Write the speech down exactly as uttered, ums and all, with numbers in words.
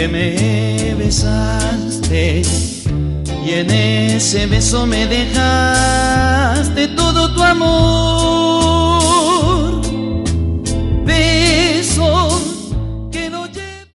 que me besaste y en ese beso me dejaste todo tu amor.